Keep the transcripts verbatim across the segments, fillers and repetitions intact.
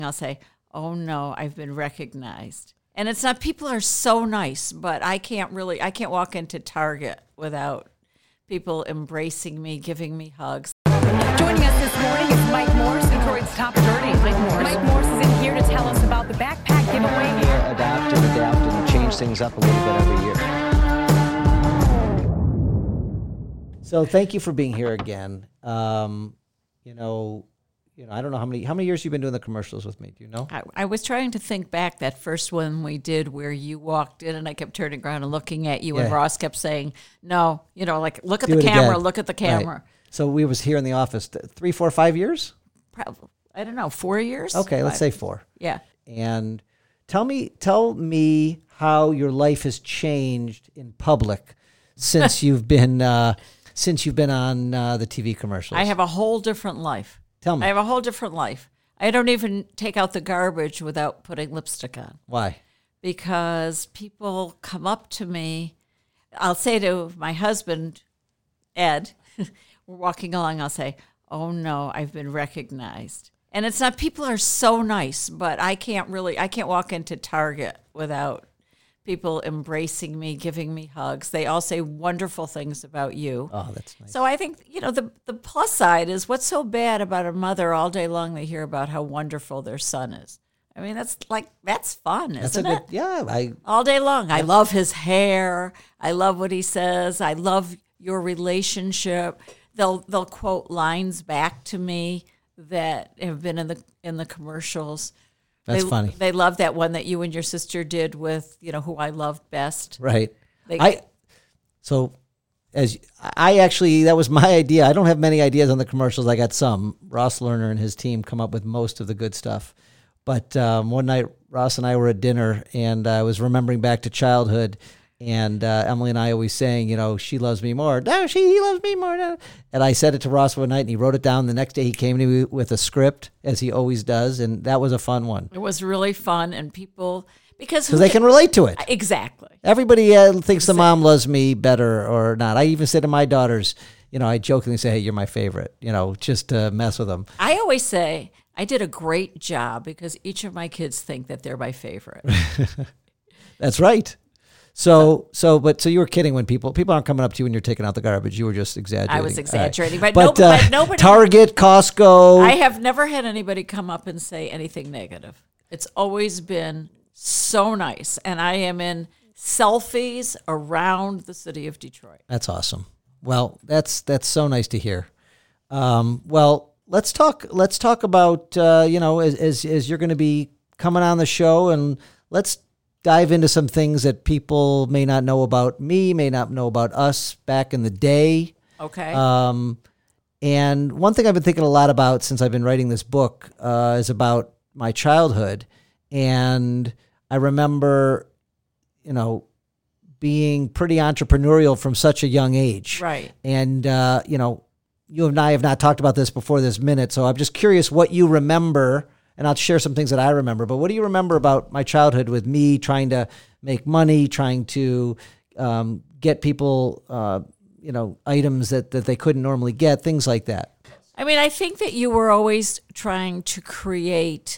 I'll say, oh no, I've been recognized. And it's not, people are so nice, but I can't really, I can't walk into Target without people embracing me, giving me hugs. Joining us this morning is Mike Morse, Detroit's top attorney. Mike Morse. Mike Morse is in here to tell us about the backpack giveaway. Adapt and adapt and change things up a little bit every year. So thank you for being here again. Um, you know, you know, I don't know how many how many years you've been doing the commercials with me. Do you know? I, I was trying to think back that first one we did where you walked in and I kept turning around and looking at you, Yeah. and Ross kept saying, no, you know, like, look at Do the it camera, again. look at the camera. Right. So we was here in the office th- three, four, five years. Probably, I don't know, four years? Okay, let's Five. say four. Yeah. And tell me, tell me how your life has changed in public since you've been uh, since you've been on uh, the T V commercials. I have a whole different life. Tell me. I have a whole different life. I don't even take out the garbage without putting lipstick on, Why? because people come up to me. I'll say to my husband, Ed, we're walking along, I'll say, oh no, I've been recognized. And it's not, people are so nice, but I can't really, I can't walk into Target without people embracing me, giving me hugs. They all say wonderful things about you. Oh, that's nice. So I think, you know, the the plus side is, what's so bad about a mother all day long they hear about how wonderful their son is? I mean, that's like, that's fun, That's a isn't good. it? Yeah, I. All day long. I love his hair. I love what he says. I love your relationship. They'll they'll quote lines back to me that have been in the in the commercials. That's they, funny. They love that one that you and your sister did with, you know, who I loved best. Right. They, I. So, as I actually, that was my idea. I don't have many ideas on the commercials. I got some. Ross Lerner and his team come up with most of the good stuff. But um, one night, Ross and I were at dinner, and I was remembering back to childhood. And uh, Emily and I always saying, you know, she loves me more. No, she he loves me more. No. And I said it to Ross one night, and he wrote it down. The next day, he came to me with a script, as he always does, and that was a fun one it was really fun, and people, because because they can relate to it. Exactly. Everybody uh, thinks the mom loves me better or not. I even said to my daughters, you know, I jokingly say, hey, you're my favorite, you know, just to mess with them. I always say I did a great job because each of my kids think that they're my favorite. That's right. So, so, but so you were kidding when people people aren't coming up to you when you're taking out the garbage. You were just exaggerating. I was exaggerating, All right. but, but, no, uh, but nobody. Target, Costco. I have never had anybody come up and say anything negative. It's always been so nice, and I am in selfies around the city of Detroit. That's awesome. Well, that's that's so nice to hear. Um, well, let's talk. Let's talk about uh, you know as, as as you're going to be coming on the show, and let's dive into some things that people may not know about me, may not know about us back in the day. Okay. Um, and one thing I've been thinking a lot about since I've been writing this book uh, is about my childhood. And I remember, you know, being pretty entrepreneurial from such a young age. Right. And, uh, you know, you and I have not talked about this before this minute, so I'm just curious what you remember, and I'll share some things that I remember. But what do you remember about my childhood with me trying to make money, trying to um, get people, uh, you know, items that, that they couldn't normally get, things like that? I mean, I think that you were always trying to create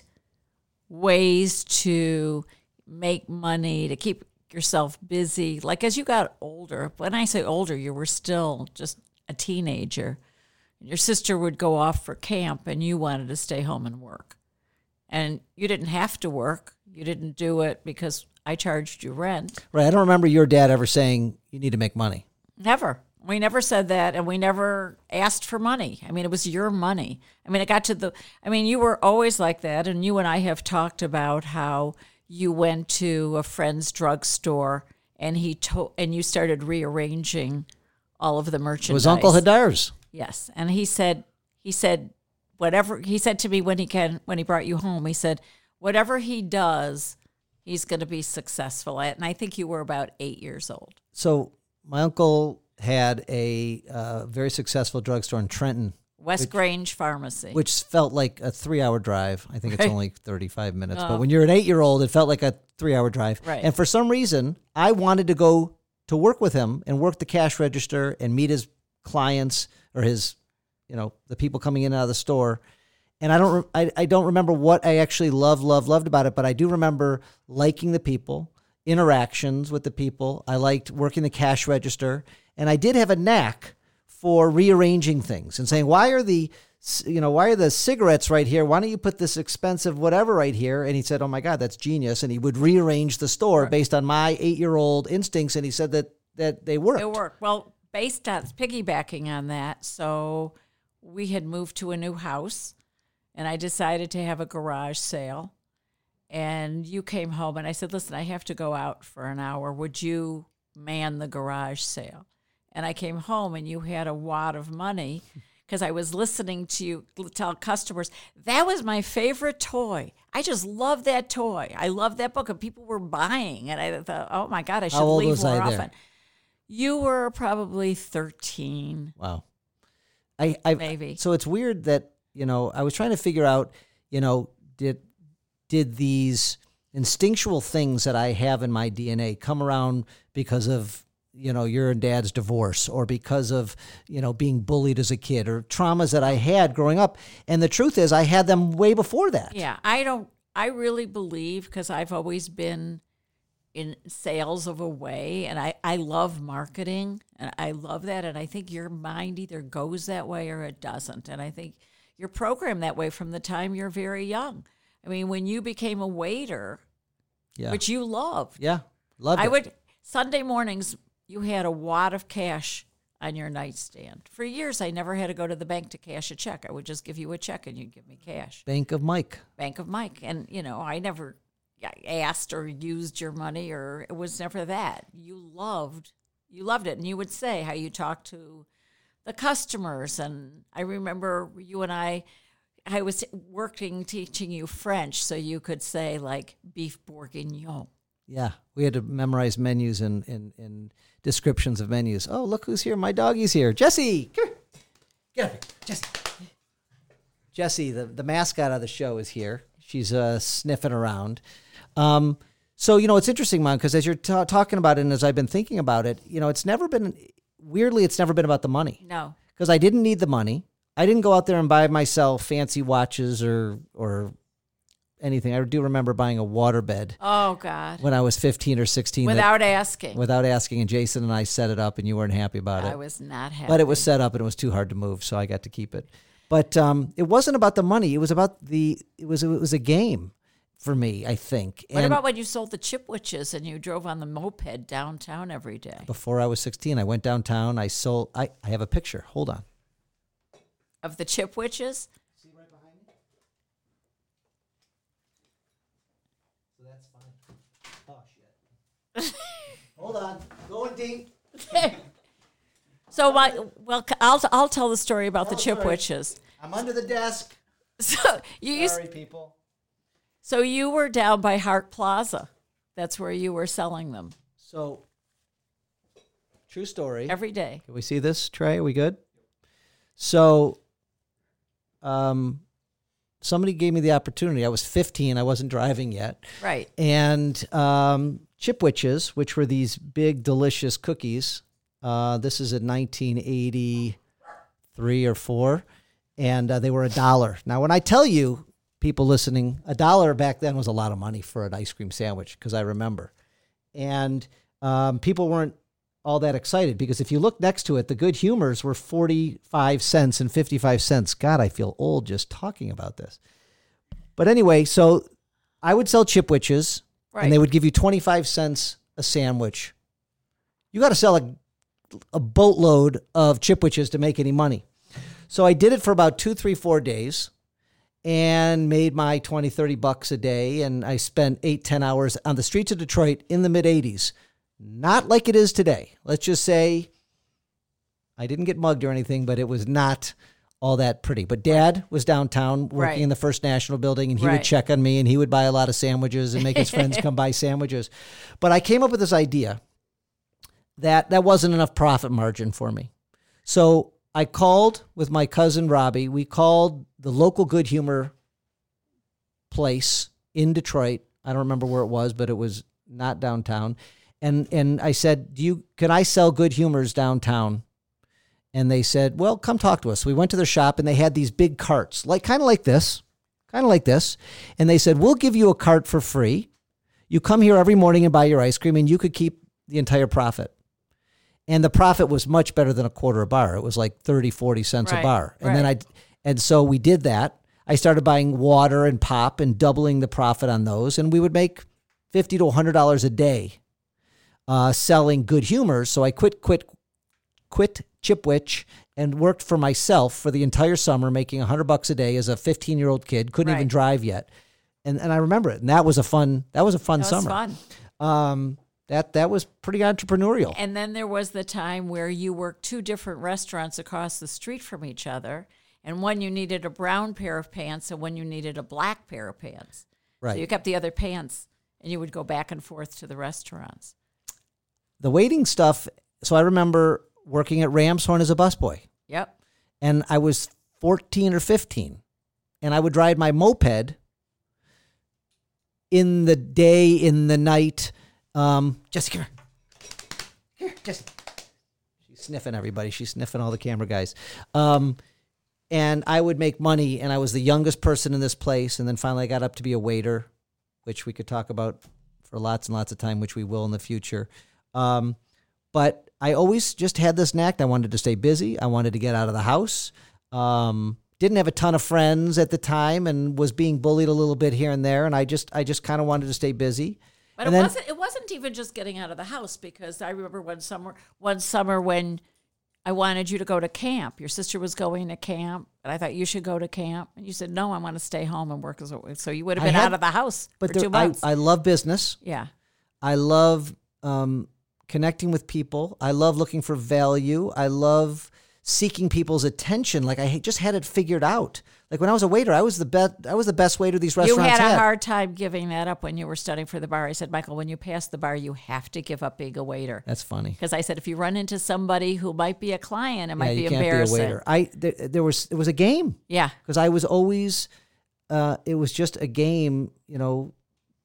ways to make money, to keep yourself busy. Like as you got older, when I say older, you were still just a teenager. Your sister would go off for camp and you wanted to stay home and work. And you didn't have to work. You didn't do it because I charged you rent. Right. I don't remember your dad ever saying you need to make money. Never. We never said that, and we never asked for money. I mean, it was your money. I mean, it got to the, I mean, you were always like that, and you and I have talked about how you went to a friend's drugstore, and he to, and you started rearranging all of the merchandise. It was Uncle Hadar's. Yes, and he said, he said, whatever, he said to me when he can, when he brought you home, he said, whatever he does, he's going to be successful at, and I think you were about eight years old. So my uncle had a uh, very successful drugstore in Trenton, West which, Grange Pharmacy, which felt like a three-hour drive. I think it's Right. only thirty-five minutes, Oh. but when you're an eight-year-old, it felt like a three-hour drive. Right. And for some reason, I wanted to go to work with him and work the cash register and meet his clients or his, you know, the people coming in and out of the store. And I don't, I, I don't remember what I actually loved, loved, loved about it, but I do remember liking the people, interactions with the people. I liked working the cash register, and I did have a knack for rearranging things and saying, why are the, you know, why are the cigarettes right here? Why don't you put this expensive whatever right here? And he said, oh my God, that's genius. And he would rearrange the store right. based on my eight-year-old instincts. And he said that, that they worked. They worked. Well, based on, piggybacking on that, so we had moved to a new house, and I decided to have a garage sale. And you came home, and I said, listen, I have to go out for an hour. Would you man the garage sale? And I came home, and you had a wad of money because I was listening to you tell customers, that was my favorite toy. I just love that toy. I love that book. And people were buying. And I thought, oh, my God, I should How old leave was more I often. there? You were probably thirteen. Wow. I, I Maybe. So it's weird that, you know, I was trying to figure out, you know, did did these instinctual things that I have in my D N A come around because of, you know, your and dad's divorce, or because of, you know, being bullied as a kid, or traumas that I had growing up. And the truth is I had them way before that. Yeah, I don't, I really believe, because I've always been in sales of a way, and I, I love marketing, and I love that. And I think your mind either goes that way or it doesn't. And I think you're programmed that way from the time you're very young. I mean, when you became a waiter, Yeah. which you loved. Yeah. Loved I it. would, Sunday mornings, you had a wad of cash on your nightstand. For years, I never had to go to the bank to cash a check. I would just give you a check and you'd give me cash. Bank of Mike. Bank of Mike. And, you know, I never asked or used your money, or it was never that. You loved, you loved it. And you would say how you talked to the customers. And I remember you and I, I was working, teaching you French, so you could say like beef bourguignon. Yeah, we had to memorize menus and, and, and descriptions of menus. Oh, look who's here. My doggy's here. Jesse, come here. Get up here. Jesse. Jesse, the, the mascot of the show, is here. She's uh, sniffing around. Um, so, you know, it's interesting, Mom, because as you're ta- talking about it and as I've been thinking about it, you know, it's never been, weirdly, it's never been about the money. No. Because I didn't need the money. I didn't go out there and buy myself fancy watches or or anything. I do remember buying a waterbed. Oh, God. When I was fifteen or sixteen. Without that, asking. Without asking. And Jason and I set it up, and you weren't happy about it. I was not happy. But it was set up, and it was too hard to move, so I got to keep it. But um, it wasn't about the money. It was about the, it was, it was a game for me, I think. What and about when you sold the Chipwiches and you drove on the moped downtown every day? Before I was sixteen, I went downtown. I sold, I, I have a picture. Hold on. Of the Chipwiches? See right behind me? So that's fine. Oh, shit. Hold on. Going deep. So, my, well, I'll, I'll tell the story about the Oh, sorry. Chipwiches. I'm under the desk. So you used, Sorry, people. so you were down by Hart Plaza. That's where you were selling them So, true story. every day. Can we see this, Trey? Are we good? So, um, somebody gave me the opportunity. I was fifteen. I wasn't driving yet. Right. And um, Chipwiches, which were these big, delicious cookies. Uh, this is in nineteen eighty-three or four. And uh, they were a dollar. Now, when I tell you, people listening, a dollar back then was a lot of money for an ice cream sandwich, because I remember. And um, people weren't all that excited, because if you look next to it, the Good Humors were forty-five cents and fifty-five cents. God, I feel old just talking about this. But anyway, so I would sell Chipwiches, Right. and they would give you twenty-five cents a sandwich. You got to sell a, a boatload of Chipwiches to make any money. So I did it for about two, three, four days and made my twenty, thirty bucks a day. And I spent eight, ten hours on the streets of Detroit in the mid eighties. Not like it is today. Let's just say I didn't get mugged or anything, but it was not all that pretty. But Dad was downtown working Right. in the First National Building, and he Right. would check on me, and he would buy a lot of sandwiches and make his friends come buy sandwiches. But I came up with this idea that that wasn't enough profit margin for me. So I called with my cousin Robbie. We called the local Good Humor place in Detroit. I don't remember where it was, but it was not downtown. And and I said, "Do you can I sell Good Humors downtown?" and they said, well, come talk to us. We went to their shop, and they had these big carts, like kind of like this, kind of like this. And they said, we'll give you a cart for free. You come here every morning and buy your ice cream, and you could keep the entire profit. And the profit was much better than a quarter a bar. It was like thirty, forty cents Right, a bar. And right. then I, and so we did that. I started buying water and pop and doubling the profit on those. And we would make fifty to a hundred dollars a day, uh, selling Good Humors. So I quit, quit, quit Chipwich and worked for myself for the entire summer, making a hundred bucks a day as a fifteen year old kid. Couldn't Right. even drive yet. And, and I remember it. And that was a fun, that was a fun That was summer. fun. Um, that, that was pretty entrepreneurial. And then there was the time where you worked two different restaurants across the street from each other, and one you needed a brown pair of pants, and one you needed a black pair of pants. Right. So you kept the other pants, and you would go back and forth to the restaurants. The waiting stuff. So I remember working at Ramshorn as a busboy, Yep. and I was fourteen or fifteen, and I would ride my moped in the day, in the night. Um, just come here. Here, just. She's sniffing everybody. She's sniffing all the camera guys. Um, and I would make money, and I was the youngest person in this place, and then finally I got up to be a waiter, which we could talk about for lots and lots of time, which we will in the future. Um, but I always just had this knack. I wanted to stay busy. I wanted to get out of the house. Um, didn't have a ton of friends at the time, and was being bullied a little bit here and there. And I just, I just kind of wanted to stay busy. But And it then- wasn't. It wasn't even just getting out of the house, because I remember one summer, one summer when I wanted you to go to camp. Your sister was going to camp, and I thought you should go to camp, and you said no, I want to stay home and work as a. So you would have I been had- out of the house But for there, two I, months. I love business. yeah. I love um, connecting with people. I love looking for value. I love seeking people's attention. Like I just had it figured out. Like when I was a waiter, I was the best. I was the best waiter these You restaurants had a hard time giving that up when you were studying for the bar. I said, Michael, when you pass the bar, you have to give up being a waiter. That's funny. Because I said, if you run into somebody who might be a client, it might yeah, be you can't embarrassing. be a waiter. I there, there was it was a game Yeah. because I was always. Uh, it was just a game, you know,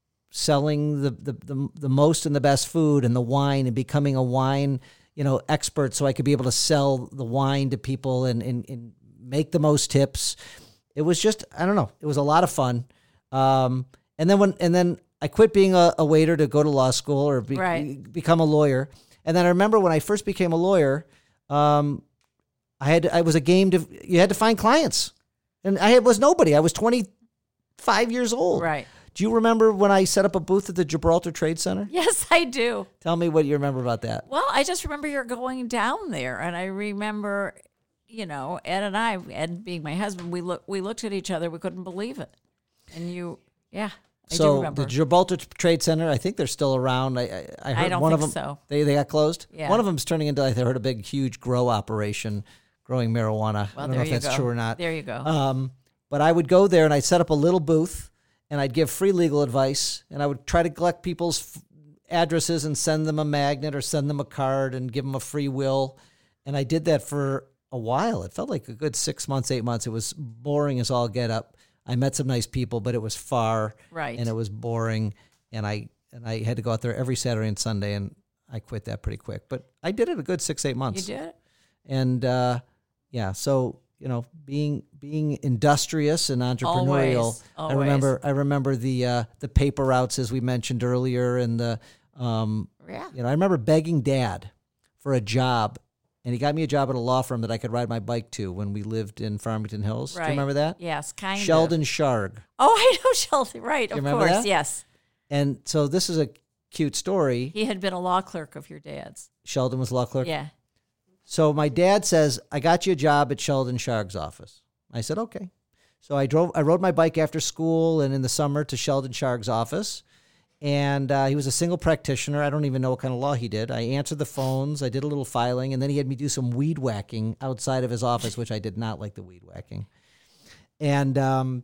selling the, the the the most and the best food and the wine and becoming a wine, you know, expert, so I could be able to sell the wine to people and and, and make the most tips. It was just, I don't know. It was a lot of fun. Um, and then when, and then I quit being a, a waiter to go to law school or be, Right. become a lawyer. And then I remember when I first became a lawyer, um, I had, I was a game to, you had to find clients, and I had, was nobody. I was twenty-five years old. Right. Do you remember when I set up a booth at the Gibraltar Trade Center? Yes, I do. Tell me what you remember about that. Well, I just remember you're going down there, and I remember, you know, Ed and I, Ed being my husband, we look, we looked at each other, we couldn't believe it, and you, yeah, I do So remember. the Gibraltar Trade Center, I think they're still around. I, I, I heard I don't one of think them. so. They they got closed. Yeah. One of them's turning into. I heard a big, huge grow operation, growing marijuana. Well, I don't there know if you that's go. true or not. There you go. Um, but I would go there and I'd set up a little booth and I'd give free legal advice, and I would try to collect people's f- addresses and send them a magnet or send them a card and give them a free will. And I did that for a while. It felt like a good six months, eight months. It was boring as all get up. I met some nice people, but it was far, Right. and it was boring. And I and I had to go out there every Saturday and Sunday, and I quit that pretty quick. But I did it a good six, eight you months. did it? And uh, yeah, so you know, being being industrious and entrepreneurial. Always, I always. remember I remember the uh, the paper routes as we mentioned earlier, and the um, Yeah. you know, I remember begging Dad for a job, and he got me a job at a law firm that I could ride my bike to when we lived in Farmington Hills. Right. Do you remember that? Yes, kind Sheldon of. Sharg. Oh, I know Sheldon. Right, of remember course. that? Yes. And so this is a cute story. He had been a law clerk of your dad's. Sheldon was law clerk. Yeah. So my dad says, I got you a job at Sheldon Sharg's office. I said, okay. So I drove, I rode my bike after school and in the summer to Sheldon Sharg's office. And uh, he was a single practitioner. I don't even know what kind of law he did. I answered the phones. I did a little filing. And then he had me do some weed whacking outside of his office, which I did not like the weed whacking. And, um,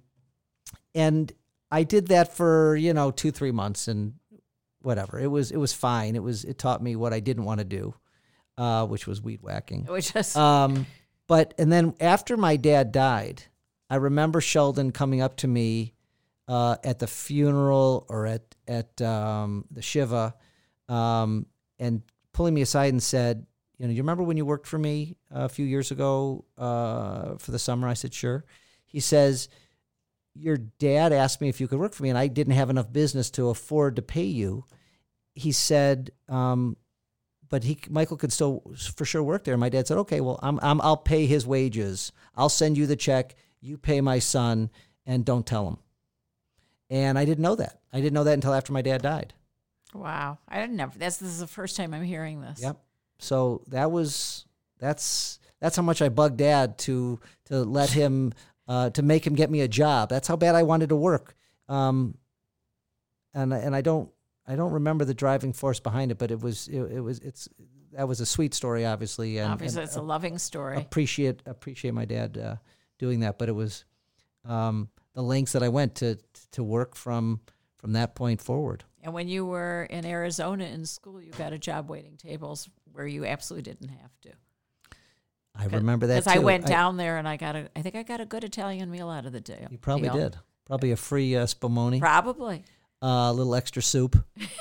and I did that for, you know, two, three months and whatever. It was, it was fine. It was, it taught me what I didn't want to do. Uh, which was weed whacking. Which just Um, but and then after my dad died, I remember Sheldon coming up to me uh, at the funeral or at at um, the Shiva, um, and pulling me aside and said, you know, you remember when you worked for me a few years ago uh, for the summer? I said, sure. He says, your dad asked me if you could work for me, and I didn't have enough business to afford to pay you. He said, um, but he Michael could still for sure work there. And my dad said, okay, well, I'm, I'm I'll pay his wages. I'll send you the check. You pay my son, and don't tell him. And I didn't know that. I didn't know that until after my dad died. Wow. I didn't know. That's, this is the first time I'm hearing this. Yep. So that was, that's, that's how much I bugged Dad to, to let him, uh, to make him get me a job. That's how bad I wanted to work. Um, and, and I don't, I don't remember the driving force behind it, but it was, it, it was, it's, that was a sweet story, obviously. And, Obviously, and, it's a loving story. Appreciate, appreciate my dad, uh, doing that. But it was, um, the lengths that I went to, to work from, from that point forward. And when you were in Arizona in school, you got a job waiting tables where you absolutely didn't have to. I remember that too. Because I went down there and I got a, I think I got a good Italian meal out of the deal. You probably deal. did. Probably a free uh, spumoni. Probably. Uh, a little extra soup.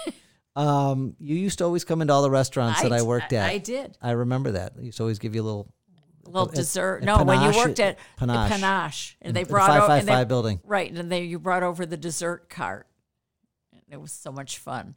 um, you used to always come into all the restaurants I, that I worked at. I, I did. I remember that. They used to always give you a little... A little at, dessert. at no, Panache, when you worked at Panache. at Panache. And they the brought five over... five five building. Right, and they you brought over the dessert cart. It was so much fun.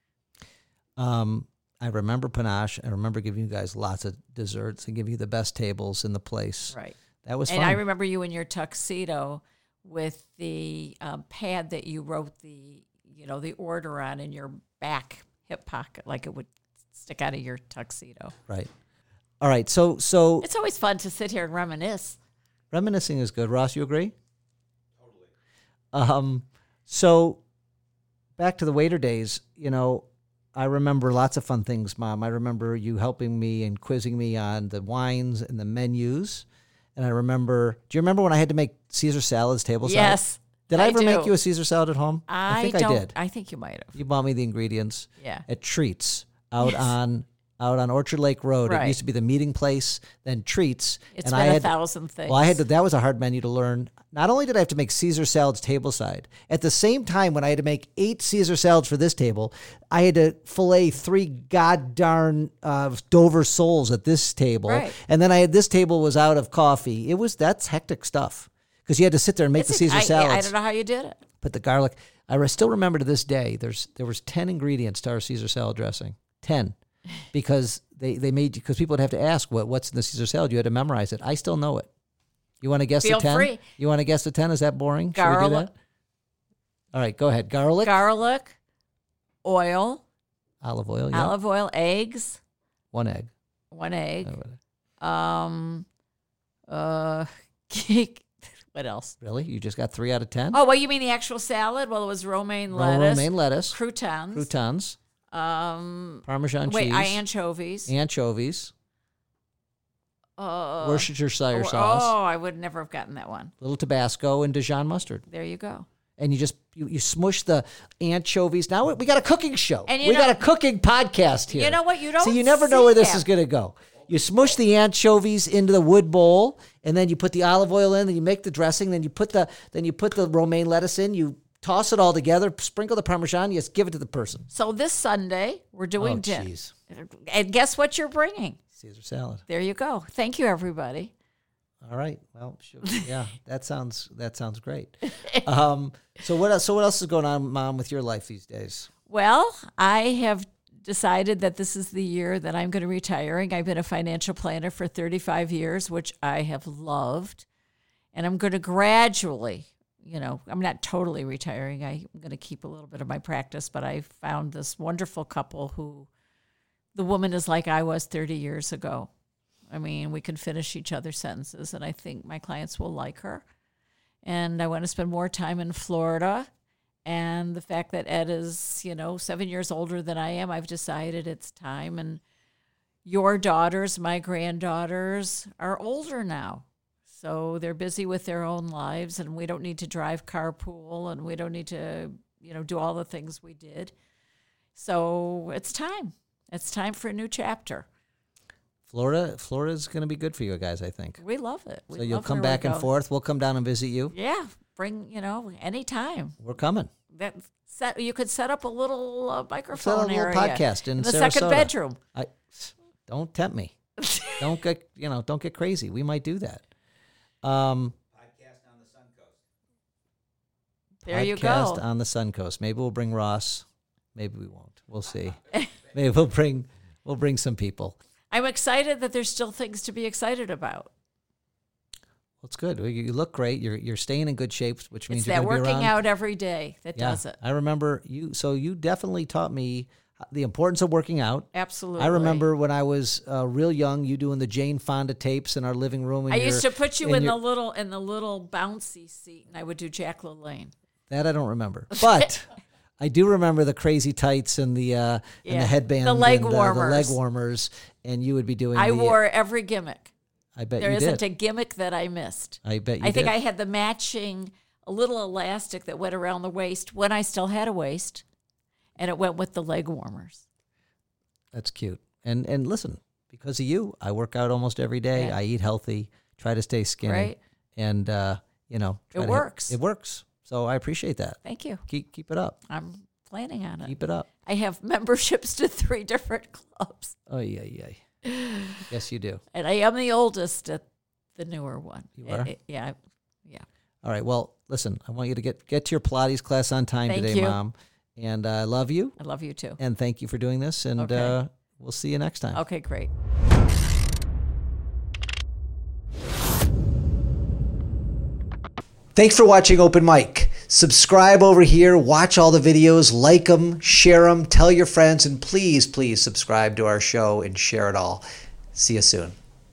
Um, I remember Panache. I remember giving you guys lots of desserts and giving you the best tables in the place. Right. That was and fun. I remember you in your tuxedo with the um, pad that you wrote the, you know, the order on in your back hip pocket, like it would stick out of your tuxedo. Right. All right. So, so It's always fun to sit here and reminisce. reminiscing is good. Ross, you agree? Totally. Um, so back to the waiter days, you know, I remember lots of fun things, Mom. I remember you helping me and quizzing me on the wines and the menus. And I remember, do you remember when I had to make Caesar salads tableside? Yes. Did I, I ever do. make you a Caesar salad at home? I, think don't, I did. I think you might have. You bought me the ingredients Yeah. at Treats out Yes. on out on Orchard Lake Road. Right. It used to be the meeting place, then Treats. It's and been I a had, thousand things. Well, I had to, that was a hard menu to learn. Not only did I have to make Caesar salads tableside, at the same time when I had to make eight Caesar salads for this table, I had to fillet three god darn uh, Dover soles at this table. Right. And then I had, this table was out of coffee. It was, that's hectic stuff. Because you had to sit there and make It's the a- Caesar I, salads. I don't know how you did it. Put the garlic. I re- still remember to this day. There's there was ten ingredients to our Caesar salad dressing. Ten, because they they made because people would have to ask what what's in the Caesar salad. You had to memorize it. I still know it. You want to guess Feel the ten? free. You want to guess the ten? Is that boring? Should we do Garlic. that? All right, go ahead. Garlic, Garlic, oil, olive oil. Yeah. olive oil, eggs, One egg. one egg. Oh, Um, uh, what else? Really? You just got three out of ten? Oh, well, you mean the actual salad? Well, it was romaine Ro- lettuce, romaine lettuce, croutons, croutons, um, Parmesan wait, cheese, I anchovies, anchovies, uh, Worcestershire oh, sauce, Oh, I would never have gotten that one. little Tabasco, and Dijon mustard. There you go. And you just you, you smush the anchovies. Now we we got a cooking show. And you we know- got a cooking podcast here. You know what? You don't See, you never know where see this that. is going to go. You smush the anchovies into the wood bowl, and then you put the olive oil in. Then you make the dressing. Then you put the then you put the romaine lettuce in. You toss it all together. Sprinkle the Parmesan. You just give it to the person. So this Sunday we're doing Oh, dinner, jeez. and guess what you're bringing? Caesar salad. There you go. Thank you, everybody. All right. Well, sure. Yeah, that sounds that sounds great. Um, so what else? So what else is going on, Mom, with your life these days? Well, I have decided that this is the year that I'm going to be retiring. I've been a financial planner for thirty-five years, which I have loved. And I'm going to gradually, you know, I'm not totally retiring. I'm going to keep a little bit of my practice, but I found this wonderful couple who the woman is like I was thirty years ago. I mean, we can finish each other's sentences, and I think my clients will like her. And I want to spend more time in Florida. And the fact that Ed is, you know, seven years older than I am, I've decided it's time. And your daughters, my granddaughters, are older now. So they're busy with their own lives, and we don't need to drive carpool, and we don't need to, you know, do all the things we did. So it's time. It's time for a new chapter. Florida, Florida's going to be good for you guys, I think. We love it. We So you'll love come where we back and go. forth. We'll come down and visit you. Yeah, bring, you know, anytime. We're coming. That set you could set up a little uh, Set microphone a little area podcast in, the Sarasota. second bedroom. I, Don't tempt me. Don't get, you know, don't get crazy. We might do that. Um, Podcast on the Suncoast. There you podcast go. on the Suncoast. Maybe we'll bring Ross. Maybe we won't. We'll see. Maybe we'll bring we'll bring some people. I'm excited that there's still things to be excited about. Well, it's good. You look great. You're you're staying in good shape, which means It's you're that going to be working around. out every day that Yeah, does it. I remember you. So you definitely taught me the importance of working out. Absolutely. I remember when I was uh, real young, you doing the Jane Fonda tapes in our living room. And I your- used to put you and in your- the little in the little bouncy seat, and I would do Jack LaLanne. That I don't remember, but I do remember the crazy tights and the uh, and Yeah. the headband, The leg and, uh, the warmers. leg warmers, and you would be doing. I the, wore every gimmick. I bet There you isn't did. a gimmick that I missed. I bet you I think did. I had the matching a little elastic that went around the waist when I still had a waist, and it went with the leg warmers. That's cute. And and listen, because of you, I work out almost every day. Yeah. I eat healthy, try to stay skinny, Right. and uh, you know, It try to- works. it works. So I appreciate that. Thank you. Keep keep it up. I'm planning on it. Keep it up. I have memberships to three different clubs, Oh yeah, yeah. Yes, you do. and I am the oldest at the newer one. You are? Eh, eh, yeah, I- yeah. All right. Well, listen, I want you to get get to your Pilates class on time Thank today, you. Mom. And uh, I love you, I love you too. and thank you for doing this. And Okay. uh, we'll see you next time. Okay, great. Thanks for watching Open Mic. Subscribe over here, watch all the videos, like them, share them, tell your friends, and please, please subscribe to our show and share it all. See you soon.